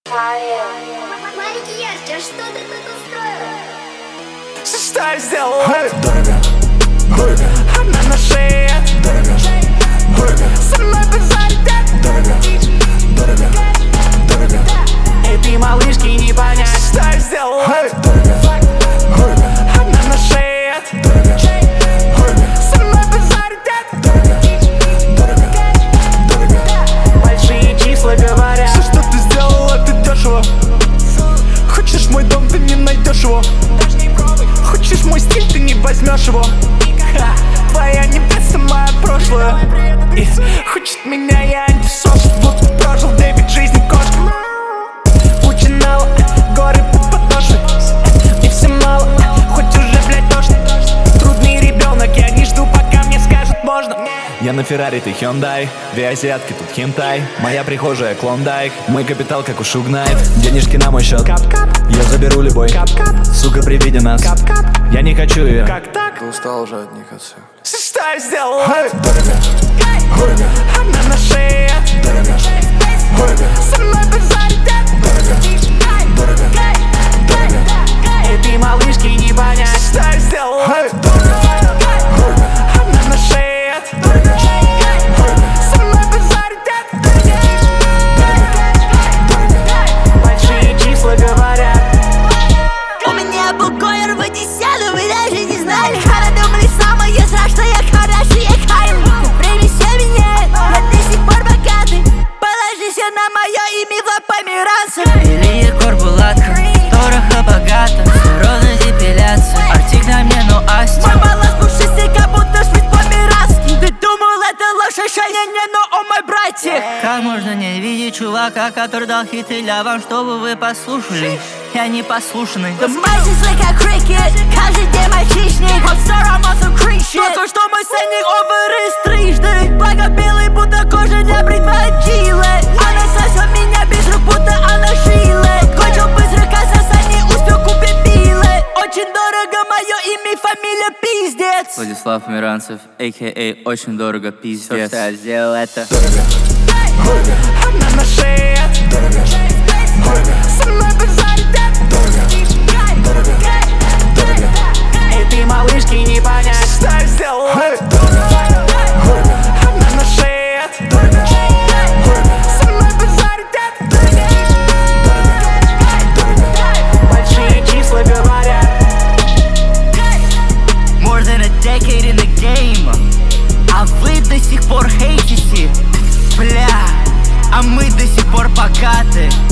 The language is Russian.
Маленький Ярче, а что ты тут устроила? Что я сделал? Дорого, дорого, Она на шее. дорого, дорого, Со мной базарит. дорого, дорого, дорого, Этой малышки не понять, что я сделал. дорого, дорого, Она на шее. дорого, дорого, Со мной базарит. дорого, дорого, дорого. Большие числа говорят. Все, что ты сделал, это дешево. Хочешь мой дом, ты не найдешь его. Хочешь мой стиль, ты не возьмешь его. Твоя невеста, мое прошлое. И Хочет меня, я антисоциал. Будто прожил 9 жизней кошка. Учинала, горы под подножкой. И все мало, хоть уже, блядь, дождь. Трудный ребенок, я не жду, пока мне скажут можно. я на Феррари, ты Hyundai. Две азиатки, тут хентай. Моя прихожая Клондайк. Мой капитал, как у Шугнайт. Денежки на мой счет. Кап-кап, Я заберу любой. кап-кап, Сука, при виде нас. кап-кап. Я не хочу ее. Как так? Устал уже от них отца. Что я сделал? Дорого, дорого, Она на шее. дорого, дорого, Со мной базарит. дорого, дорого, дорого, Этой малышки не понять, что я сделал. дорого, дорого, Она на шее. дорого, дорого, Со мной базарит. дорого. Большие числа говорят. У меня был койер в Одессяну, вы даже не знали. Хара думали самое зря, что я хороший, я Кайл. Время все меняет, я до сих пор богатый. Положись на мое имя в померанцев. Или Егор Булатка, дорого, богато, все ровно депиляция. Артик на мне, но Асти. Мой баланс пушистый, как будто швид по-мирански. Ты думал, это ложь, не, но о мой братик. Как можно не видеть чувака, который дал хиты для вам, чтобы вы послушали? Я не послушный. The mice is like a cricket, каждый день мальчишник. I'm sorry, I'm also Christian. Только что мой сценник овер трижды. Благо белый, будто кожа для предводила. Она сосет меня без рук, будто она шила. Кончил быстро, казаться не успел купить билы. Очень дорого мое имя и фамилия, пиздец. Владислав Миранцев, а.к.а. очень дорого, пиздец. Я сделал это. Дорого, дорого, Она на шее. дорого, дорого, Со мной базарит. дорого, дорого, дорого, Этой малышки не понять, что я сделал. дорого, дорого, Она на шее. дорого, дорого, Со мной базарит. дорого. Большие числа говорят. More than a decade in the game, а вы до сих пор хейтите. Бля, а мы до сих пор богаты.